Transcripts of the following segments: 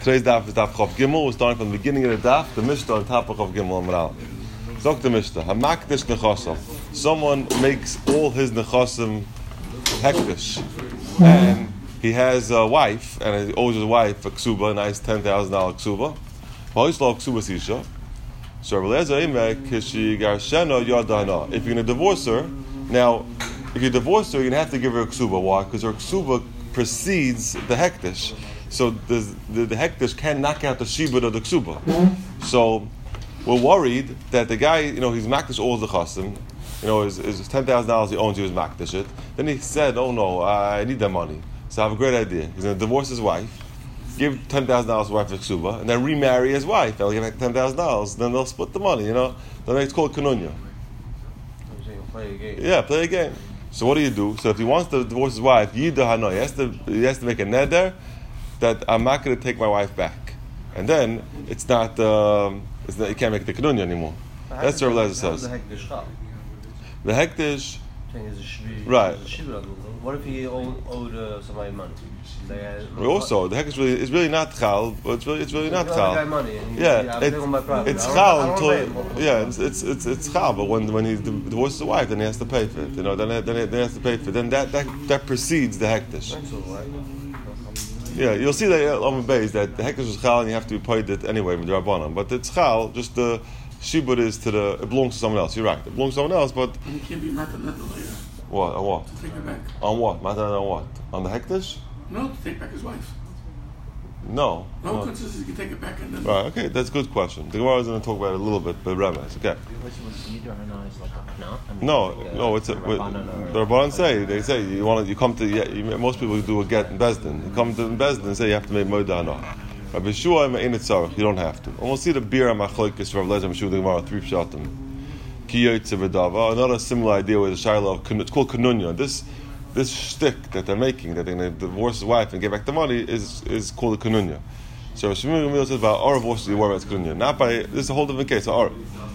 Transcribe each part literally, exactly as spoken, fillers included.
Today's daf is daf Chav Gimel. We're starting from the beginning of the daf, the Mishnah on top of Chav Gimel and Aleph. Zok the Mishnah. Hamakdish nechasim. Someone makes all his nechasim hektish, and he has a wife, and he owes his wife a ksuba, a nice ten thousand dollar ksuba. V'hoislo ksuba sisha. So if you're going to divorce her, now, if you divorce her, you're going to have to give her a ksuba. Why? Because her ksuba precedes the hektish. So the, the, the hektish can knock out the shibud of the ksuba. So we're worried that the guy, you know, he's makdish all the chasim, you know, his, his ten thousand dollars he owns, he was makdish it. Then he said, oh no, I need that money. So I have a great idea. He's going to divorce his wife, give ten thousand dollars to wife of ksuba, and then remarry his wife. They'll give him ten thousand dollars. Then they'll split the money. You know, then it's called kanunya. Play a game. Yeah, play a game. So what do you do? So if he wants to divorce his wife, yida hano, he has to he has to make a neder that I'm not going to take my wife back, and then it's not um, it's not, you can't make the kanunya anymore. That's what Rabbi says. The hektish. The hektish. Right. What if he owed, owed uh, somebody money? They also, the hektish really is really not chal, but it's really it's really not chal. Yeah, it's, it's chal until yeah, it's it's it's, it's chal. But when when he divorces the wife, then he has to pay for it. You know, then then then he has to pay for it. Then that that, that precedes the hektish. Yeah, you'll see that on the base that the hektish is chal and you have to be paid it anyway with the rabbanon. But it's chal, just the shibud is to the it belongs to someone else. You're right, it belongs to someone else, but and you can't be mad at that later. What on what? To take her back. On what? Mad on what? On the hektish? No, to take back his wife. No. No, no. consensus, you can take it back and then... Right, okay, that's a good question. The Gemara is going to talk about it a little bit, but rabbis, okay. No, no, it's a, the Rabbanan say, they say, you want to, you come to, you, most people do a get in Bezdin. You come to Bezdin and say you have to make Moda Hana. Rabbi Shua, you don't have to. And we'll see the Bira Machlokes from Lezer Meshua, the Gemara, three pshatim. Ki Yoytze V'dava, another similar idea with the Shiloh, it's called Kanunya. This This shtick that they're making, that they're going to divorce his wife and get back the money, is is called a kanunya. So Shmuel Gamliel says about Arav, what should you worry about kanunya? Not by, this is a whole different case, Arav.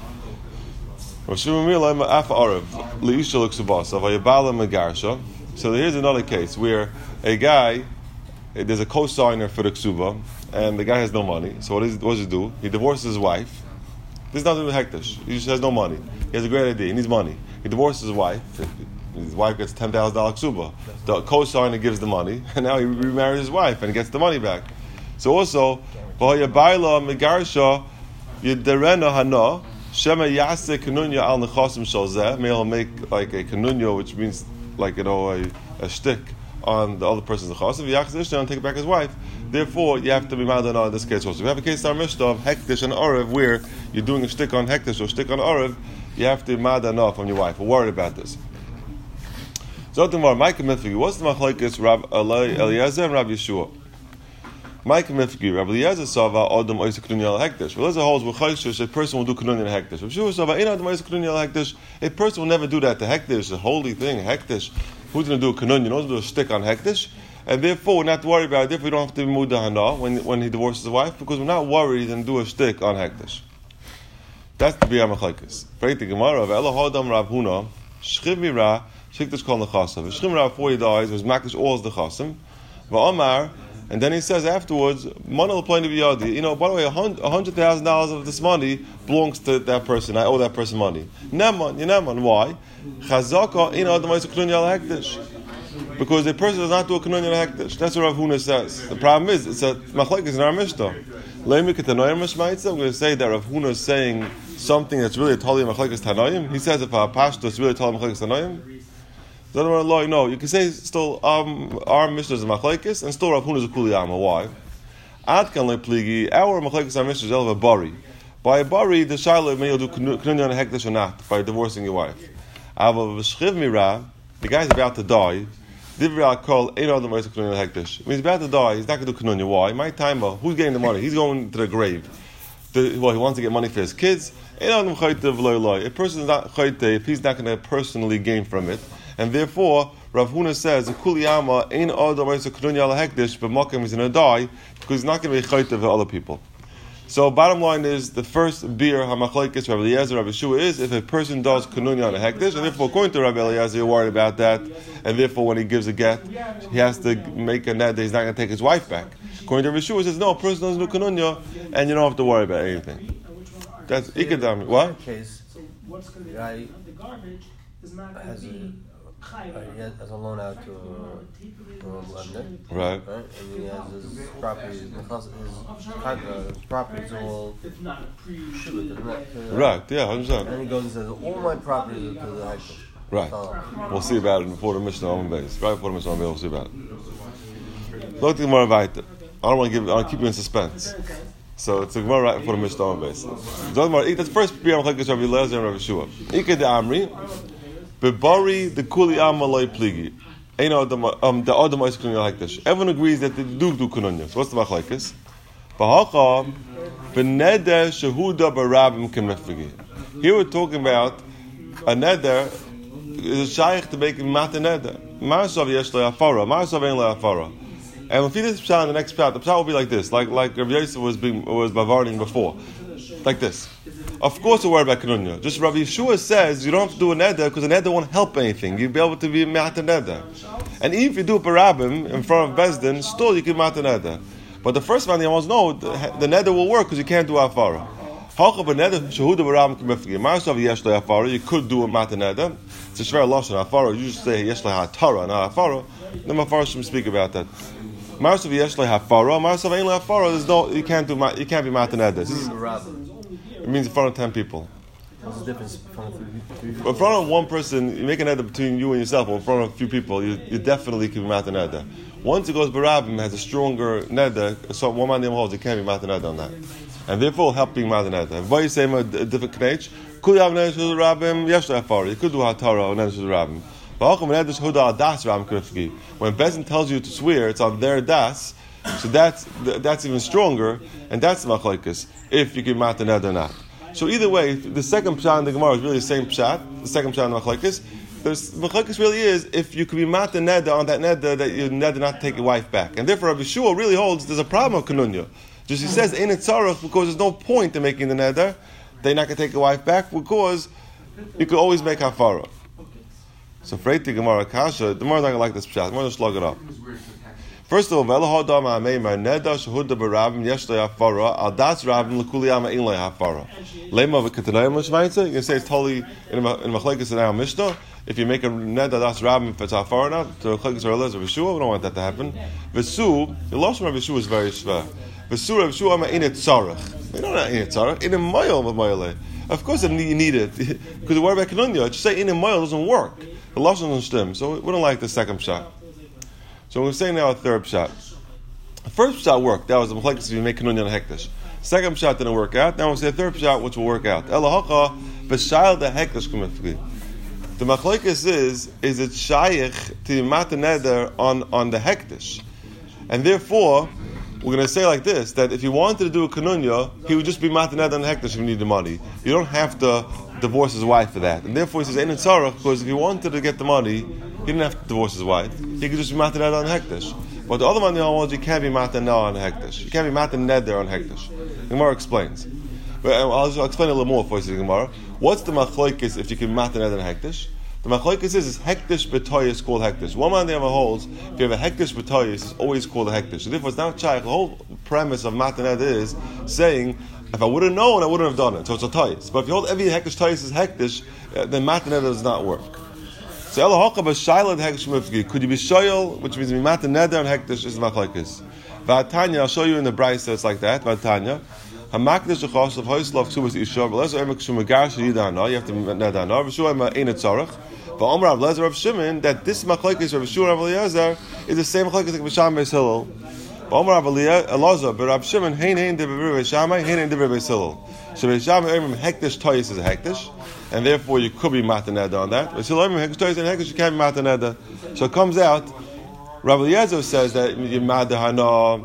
Shmuel Gamliel, Af Arav, Leisha Luksubasa, Vayabala Megarsha. So here's another case where a guy, there's a co-signer for the ksuba, and the guy has no money. So what, is, what does he do? He divorces his wife. This is nothing with hektish. He just has no money. He has a great idea. He needs money. He divorces his wife. His wife gets ten thousand dollar ksuba. The co-signer gives the money, and now he remarries his wife and gets the money back. So also, v'hoyabayla megarsha yiderena hana shema yase kanunya al nechasim shalzeh. May he'll make like a kanunya, which means like you know a, a shtick on the other person's nechasim. V'yachzish and take back his wife. Therefore, you have to be madana in this case also. We have a case in our Mishnah of hektish and arav where you're doing a shtick on hektish or shtick on arav. You have to be madana from your wife. We're worried about this. Zotimar, Micah Mifigi, what's the machlokes Rab Eliezer and Rab Yeshua? Micah Mifigi, Rab Eliezer sava Adam Oisa Kanunya al Hektish. Rab Eliezer holds with Chayshish, a person will do Kanunya al Hektish. Rab Yeshua sava Ein Adam Oisa Kanunya al Hektish. A person will never do that to Hektish, a holy thing, Hektish. Who's going to do a Kanunya? No one's going to do a stick on Hektish. And therefore, we're not worried about it. Therefore, we don't have to be Muda Hana when, when he divorces his wife, because we're not worried and do a stick on Hektish. That's the Biyah Machlokes. Break the Gemara of Elohadam Rav Huna, Shchivira, Shikdish kol nechasav. V'shchim Rav, before he dies, was makdish all the chasim. V'omar, and then he says afterwards, Manal point of yadi. You know, by the way, a hundred thousand dollars of this money belongs to that person. I owe that person money. Neman, Neman. Why? Chazaka ina adamais kanunya al hektish. Because a person does not do a kanunya al hektish. That's what Rav Huna says. The problem is, it's a machlokes in our Mishnah. Leimi ketanoyim mishmaitza. I'm going to say that Rav Huna is saying something that's really a tali machlokes tanoyim. He says if a pashto is really a tali machlokes tanoyim. No, you can say still um, our Mishnah is a machlekes and still Rav Huna is a kuliyama. Why? Adkan lepligi. Our machlekes our Mishnah is a bari. By a bari, the shiloh may you do kanunya on hektish or not by divorcing your wife. Ava v'shchiv mira. The guy's about to die. Divrei kol ein adam oisa kanunya on hektish. When he's about to die, he's not going to do kanunya. Why? My time. Who's getting the money? He's going to the grave. The, well, he wants to get money for his kids. Ein adam chayte v'lo loy. A person is not chayte if he's not going to personally gain from it. And therefore, Rav Huna says, "Kuliyama ein adam oisa kanunya al hektish, but Makam is going to die because he's not going to be chayte for other people." So bottom line is the first beer hamachlekes Rabbi Eliezer, Rabbi Shua is if a person does kununya on a hektish, and therefore according to Rabbi Eliezer, you're worried about that, and therefore when he gives a get, he has to make a net that he's not going to take his wife back. According to Rabbi Shua, he says no, a person doesn't do kununya, and you don't have to worry about anything. That's ikadam. What? In that case, the guy has a, uh, he has, has a loan out to a, to a lender, Right. right? And he has his property, his, his, his property is all shuvah, Right, yeah, one hundred percent. and he goes and says, all my property is to the hektish. Right. Oh. We'll see about it before the Mishnah on base. Right before the Mishnah on base, we'll see about it. Look at the Gemara weiter. I don't want to give. I want to keep you in suspense. So it's a Gemara right before the Mishnah on base. That's first Priya Machlekes Rabbi Eliezer and Rabbi Shua. Ike de Amri, bebari the kuli amaloi pligi. Eino um the Adam is kununya like this. Everyone agrees that they do do kununya. So what's the Machlekes? Bahacha beneder shehuda barabim kemefigi. Here we're talking about a neder is a shaykh to make mata neder. Marasav yesh lo yafara. Marasav ein lo yafara. And if you do this pshat in the next pshat, the pshat will be like this, like like Rabbi Yosef was being was bavarning before, like this. Of course, we're worried about Kenunya. Just Rabbi Yeshua says you don't have to do a neder because a neder won't help anything. You'll be able to be mata neder. And even if you do a parabim in front of Bezdin, still you can mata neder. But the first man, he wants to know the, the neder will work because you can't do afara. You could do a mata neder. It's a shver lashon afara. You just say yesh la hatara, not afara. The mafarshim speak about that. Marasav yesh la hafara, Marasav ein la hafara. There's no, you can't do, you can't be mata neder. It means in front of ten people. What's the difference in front of three people? In front of one person, you make a neder between you and yourself, or in front of a few people, you, you definitely can be mata neder. Once it goes barabim, has a stronger neder, so one man holds, it can't be mata neder on that. And therefore, help being mata neder. If you say a different knech, could you have neder to the rabbim? Yesh la hafara. You could do hatara or neder to the rabbim. When Bezin tells you to swear, it's on their das, so that's that's even stronger, and that's the machlekes, if you can mata neder or not. So either way, the second pshat in the Gemara is really the same pshat, the second pshat in the machlekes. The machlekes really is if you can be mata neder on that neder that you neder not take your wife back, and therefore Rabbi Shua really holds there's a problem of kenunya. Just he says in it tzarach because there's no point in making the neder, they're not going to take your wife back because you could always make hafara. So afraid the Gemara Kasha, the Gemara not gonna like this pshat. The Gemara just slug it up. First of all, Velahadam Ameimar Neda Shahuda Barabim Yesh Lo Yafara Al Das Rabim Lekuli Ama Ein Lo Yafara. Lema v'Ketanayim L'Shvaitza. You can say it's totally in a Machlekes in our Mishnah. If you make a Neda Das Rabim if it's Hafara not to Machlekes or Elazar V'Shua, we don't want that to happen. V'Su the Lashon Rabbi Shua is very shver. V'Su Rabbi Shua Ama Ein Tzarach. You don't know Ein Tzarach. In a Moyel V'Moyeleh. Of course, you need it because the word about Kenunya. Just say in a Moyel doesn't work. The lashon doesn't stem, so we don't like the second pshat. So we're saying now a third pshat. The first pshat worked. That was the machlekes if you make kenunya and hektish. Second pshat didn't work out. Now we'll say a third pshat which will work out. Elahacha b'shayil the hektish kumifli. The machlekes is is it shaykh to mata neder on on the hektish, and therefore we're going to say like this that if he wanted to do a kenunya, he would just be mata neder on hektish if he needed the money. You don't have to divorce his wife for that, and therefore he says ein tzarach because if he wanted to get the money, he didn't have to divorce his wife. He could just be mata neder on hektish. But the other one holds you can't be mata neder on hektish. You can't be mata neder on hektish. The Gemara explains. But I'll, I'll explain a little more for you, the Gemara. What's the machlokes if you can mata neder on hektish? The machlokes is is hektish b'toyis is called hektish. One man the other holds if you have a hektish b'toyis, it's always called a hektish. So therefore, it's not shaykh. The whole premise of mata neder is saying, if I would have known, I wouldn't have done it. So it's a toyis. But if you hold every hektish toyis is hektish, uh, then mata neder does not work. So elahocha b'shayla hektish mifgi. Could you be shoyel, which means be mata neder and hektish is machlokes. V'atanya, I'll show you in the brayso it's like that. V'atanya. Hamakdish achos of hoislav ksubas isha. V'lezer emek shumagar sheyidana. You have to nedana. V'shu ema ein tzarach. V'omer Rav Lezer Rav Shimon that this machlokes Rav Shua Rav Eliezer is the same machlokes like B'Sham Beis Hillel. V'omer Rav Eliezer but Rav Shimon hein hein de B'Rei Shammai hein hein de B'Rei Hillel. So Beis Shammai emim hektish toyis is a hektish, and therefore you could be mata neder on that. But Hillel emim hektish toyis and hektish you can't be mata neder. So it comes out. Rav Eliezer says that Yimad Hana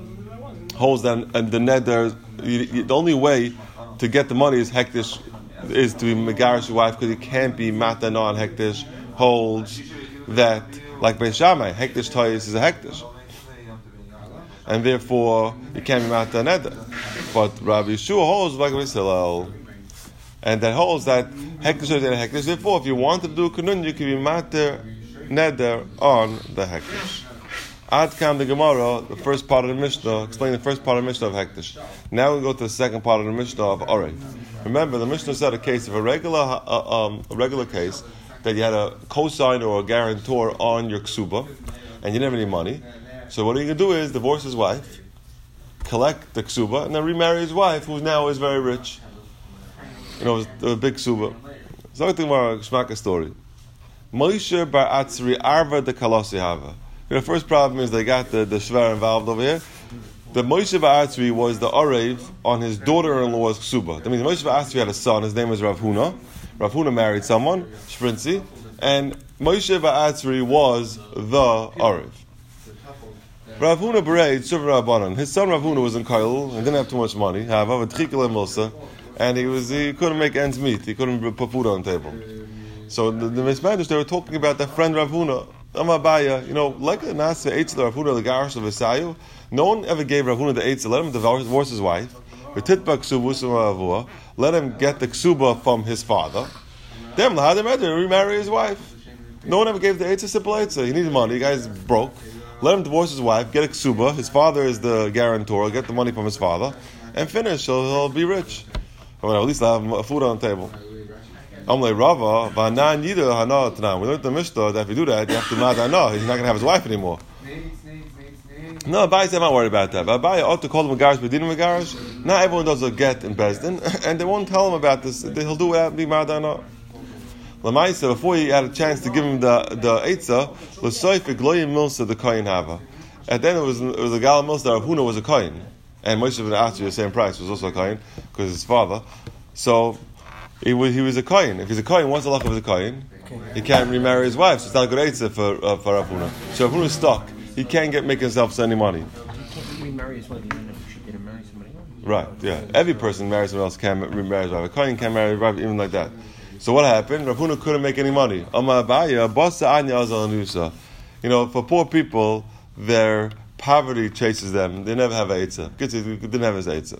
holds that and the neder. The only way to get the money is hektish. Is to be megarish your wife because you can't be mata non hektish. Holds that like Beis Shammai hektish toyis is a hektish, and therefore you can't be mata neder. But Rabbi Yeshua holds like Rabbi Hillel, and that holds that hekdesh and hekdesh. Therefore, if you wanted to do kanun, you can be mater neder on the hekdesh. Ad kam the Gemara, the first part of the Mishnah, explain the first part of the Mishnah of hekdesh. Now we go to the second part of the Mishnah of Orev. Remember, the Mishnah said a case of a regular, uh, um, a regular case that you had a cosigner or a guarantor on your ksuba, and you didn't have any money. So what are you going to do is divorce his wife, collect the ksuba, and then remarry his wife, who now is very rich. You know, a big ksuba. So I think about a shmaka story. Moshe bar Atzri arva de kalasi hava. The first problem is they got the, the shver involved over here. The Moshe bar Atzri was the Orev on his daughter-in-law's ksuba. That means Moshe bar Atzri had a son, his name was Rav Huna. Rav Huna married someone, Shprinzi, and Moshe bar Atzri was the Orev. Rav Huna Berei, Tzur Rabbanan. His son Rav Huna was in Kail and didn't have too much money. Hava v'tchikel milsa, and he was he couldn't make ends meet. He couldn't put food on the table. So the, the Mismanders, they were talking about their friend Rav Huna. Amabaya, you know, like a Nasa Eitzel Rav Huna the Garish of Esayu. No one ever gave Rav Huna the Eitzel. Let him divorce his wife. Let him get the ksuba from his father. Then remarry his wife. No one ever gave the Eitzel simple Eitzel. He needed money. The guy's broke. Let him divorce his wife, get a ksuba. His father is the guarantor. Get the money from his father, and finish. So he'll be rich. Well, at least he'll have food on the table. I'm like Rava, v'anan yida hana tanan. We learned the Mishnah that if you do that, you have to not hana. He's not going to have his wife anymore. No, Abai said I'm not worried about that. But Abai ought to call him a garish, but didn't a garish. Not everyone does a get in Bezdin, and they won't tell him about this. He'll do it be mad hana. Lamaisa, before he had a chance to give him the the eitzah, l'soifik loyim milsa the kohen hava. At then it was it was a gal milsa that Rav Huna was a kohen, and Moshe ben Atzri the same price was also a kohen because his father. So he was he was a kohen. If he's a kohen, what's the luck of a kohen? He can't remarry his wife. So it's not a good eitzah for uh, for Rav Huna. So Rav Huna is stuck. He can't get make himself any money. He can't remarry his wife even if she didn't marry somebody else. Right. Yeah. Every person marries someone else can remarry his wife. A kohen can't marry his wife even like that. So what happened? Rav Huna couldn't make any money. You know, for poor people, their poverty chases them. They never have an eitzah. Kitzur didn't have his eitzah.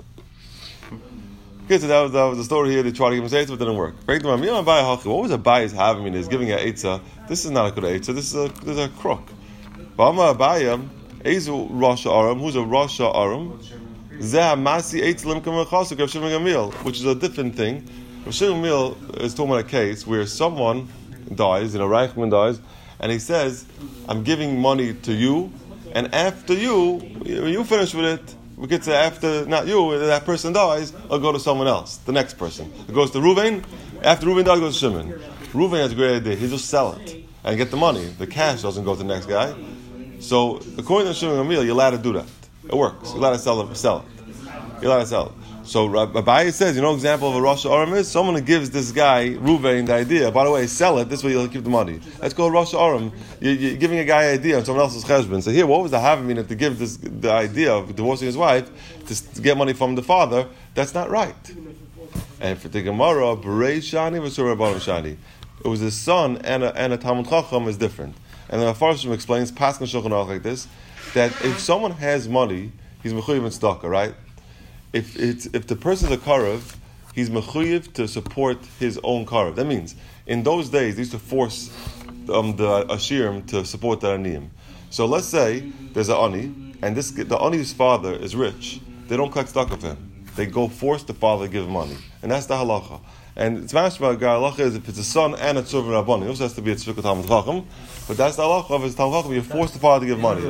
Kitzur, that was, that was the story here. They tried to give him his eitzah, but it didn't work. What was a bayis having? He's giving an eitzah. This is not a good eitzah. This is a this is a crook. Bama Abayam, Ezu Rosh Aram, who's a Rosh Aram? Zeh Masi Eitzelim Kamachasuk Rav Shimon Gamliel, which is a different thing. Rav Shimon Gamliel is talking about a case where someone dies, you know, Reichman dies, and he says, I'm giving money to you, and after you, when you finish with it, we could say after, not you, that person dies, I'll go to someone else, the next person. It goes to Reuven, after Reuven dies, it goes to Shimon. Reuven has a great idea, he just sell it, and get the money. The cash doesn't go to the next guy. So, according to Shimon Gamliel, you're allowed to do that. It works. You're allowed to sell it. Sell it. You're allowed to sell it. So, Abaye says, you know, example of a Rosh Aram is someone who gives this guy Ruvain the idea. By the way, sell it. This way you'll keep the money. That's called Rosh Aram. You're, you're giving a guy an idea on someone else's cheshbon. So here, what was the havamina to give this the idea of divorcing his wife to, to get money from the father? That's not right. And for the Gemara, Berei Shani v'Surah Barim Shani. It was his son and a, and a Talmud Chacham is different. And then Afarshim explains, Paskin Shulchan Aruch like this, that if someone has money, he's mechuyev in tzedakah, right? If it's if the person's a karev, he's mechuyev to support his own karev. That means in those days they used to force um, the ashirim to support the aniyim. So let's say there's an ani, and this the ani's father is rich. They don't collect tzedakah for him. They go force the father to give money, and that's the halacha. And it's mashma halacha is if it's a son and a tzur rabbanim. It also has to be a tzvika talmud chacham, but that's the halacha of his talmud chacham. You force the father to give money.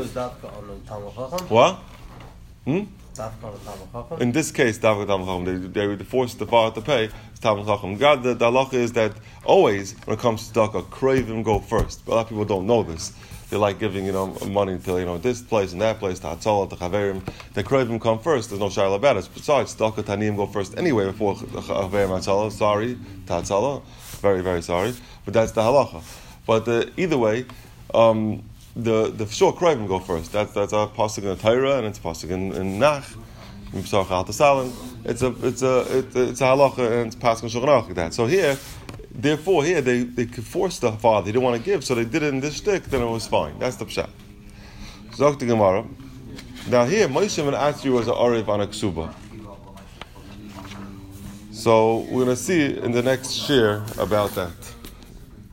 What? Hmm? In this case, Davka Talmud Chacham, they, they force the father to pay Talmud Chacham. God, the, the halacha is that always when it comes to tzedakah, cravim go first. But a lot of people don't know this. They like giving, you know, money to, you know, this place and that place, to Hatzalah, to Chaverim. The cravim come first. There's no shayla about it. Besides, tzedakah Taniyim go first anyway before Chaverim Hatzalah. Sorry, to Hatzalah. Very, very sorry. But that's the halacha. But uh, either way, um, The the sure craving go first. That's that's a pasuk in the Torah and it's a pasuk in, in Nach. It's a it's a it's a it's a halacha and it's pasuk in Shulchan Aruch like that. So here, therefore, here they, they could force the father. He didn't want to give, so they did it in this shtick. Then it was fine. That's the pshat. Zok the Gemara. Now here, Moshe ben Atzri was an arev on a ksuba. So we're going to see in the next shir about that.